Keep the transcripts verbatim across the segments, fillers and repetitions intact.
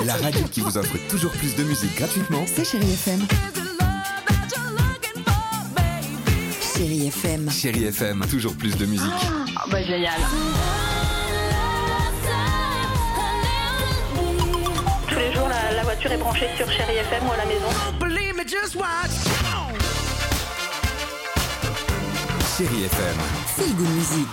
La radio qui vous offre toujours plus de musique gratuitement. C'est Chérie F M. Chérie F M. Chérie F M, toujours plus de musique. Ah bah génial. Tous les jours, la, la voiture est branchée sur Chérie F M ou à la maison. Chérie F M. Feel Good Music.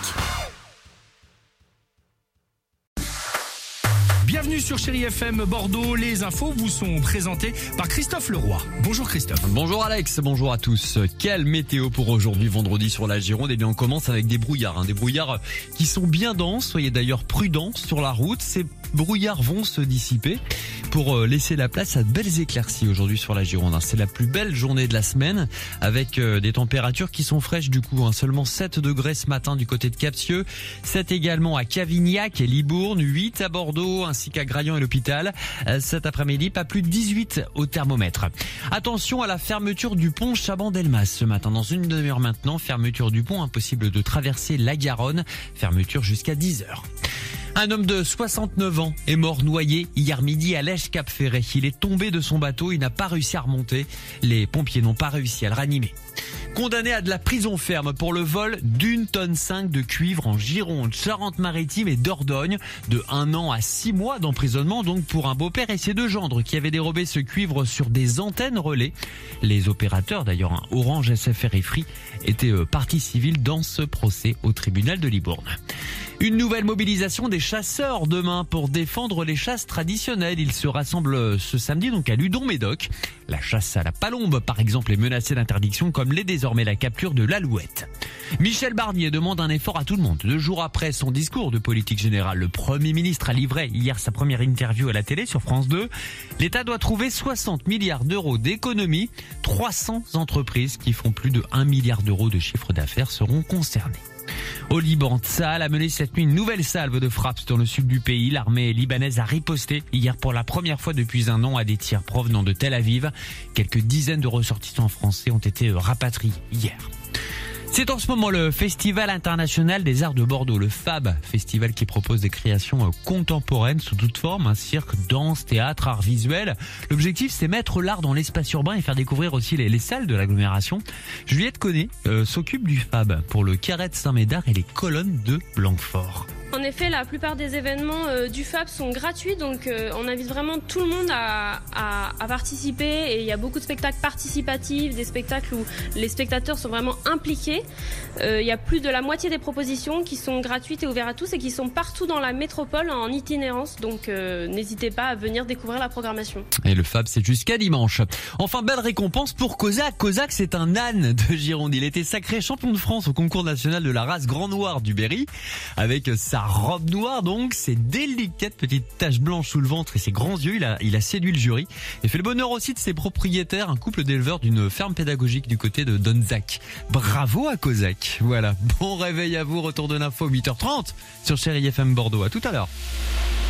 Bienvenue sur Chérie F M Bordeaux. Les infos vous sont présentées par Christophe Leroy. Bonjour Christophe. Bonjour Alex, bonjour à tous. Quelle météo pour aujourd'hui vendredi sur la Gironde? Eh bien on commence avec des brouillards, hein, des brouillards qui sont bien denses. Soyez d'ailleurs prudents sur la route. Ces brouillards vont se dissiper pour laisser la place à de belles éclaircies aujourd'hui sur la Gironde. C'est la plus belle journée de la semaine avec des températures qui sont fraîches du coup. Hein. Seulement sept degrés ce matin du côté de Capsieux, sept également à Cavignac et Libourne, huit à Bordeaux ainsi qu'à Graillon et l'Hôpital. Cet après-midi, pas plus de dix-huit au thermomètre. Attention à la fermeture du pont Chaban-Delmas ce matin. Dans une demi-heure maintenant, fermeture du pont, impossible de traverser la Garonne. Fermeture jusqu'à dix heures. Un homme de soixante-neuf ans est mort noyé hier midi à Lège-Cap-Ferret. Il est tombé de son bateau, il n'a pas réussi à remonter. Les pompiers n'ont pas réussi à le ranimer. Condamné à de la prison ferme pour le vol d'une tonne cinq de cuivre en Gironde, Charente-Maritime et Dordogne, de un an à six mois d'emprisonnement donc pour un beau-père et ses deux gendres qui avaient dérobé ce cuivre sur des antennes relais. Les opérateurs, d'ailleurs un Orange, S F R et Free, étaient partie civile dans ce procès au tribunal de Libourne. Une nouvelle mobilisation des chasseurs demain pour défendre les chasses traditionnelles. Ils se rassemblent ce samedi donc à Ludon-Médoc. La chasse à la palombe par exemple est menacée d'interdiction comme l'est désormais la capture de l'alouette. Michel Barnier demande un effort à tout le monde. Deux jours après son discours de politique générale, le Premier ministre a livré hier sa première interview à la télé sur France deux. L'État doit trouver soixante milliards d'euros d'économies. trois cents entreprises qui font plus de un milliard d'euros de chiffre d'affaires seront concernées. Au Liban, Tsahal a mené cette nuit une nouvelle salve de frappes dans le sud du pays. L'armée libanaise a riposté hier pour la première fois depuis un an à des tirs provenant de Tel Aviv. Quelques dizaines de ressortissants français ont été rapatriés hier. C'est en ce moment le Festival international des arts de Bordeaux, le F A B, festival qui propose des créations contemporaines sous toute forme, un cirque, danse, théâtre, art visuel. L'objectif, c'est mettre l'art dans l'espace urbain et faire découvrir aussi les, les salles de l'agglomération. Juliette Connet euh, s'occupe du F A B pour le Carré de Saint-Médard et les colonnes de Blanquefort. En effet, la plupart des événements euh, du F A B sont gratuits, donc euh, on invite vraiment tout le monde à, à, à participer. Et il y a beaucoup de spectacles participatifs, des spectacles où les spectateurs sont vraiment impliqués. Euh, il y a plus de la moitié des propositions qui sont gratuites et ouvertes à tous et qui sont partout dans la métropole en itinérance. Donc euh, n'hésitez pas à venir découvrir la programmation. Et le F A B, c'est jusqu'à dimanche. Enfin, belle récompense pour Kozak. Kozak, c'est un âne de Gironde. Il était sacré champion de France au concours national de la race Grand Noir du Berry avec sa robe noire donc, ses délicates petites taches blanches sous le ventre et ses grands yeux. Il a, il a séduit le jury et fait le bonheur aussi de ses propriétaires, un couple d'éleveurs d'une ferme pédagogique du côté de Donzac. Bravo à Kozak. Voilà, bon réveil à vous, retour de l'info huit heures trente sur Chérie F M Bordeaux. À tout à l'heure.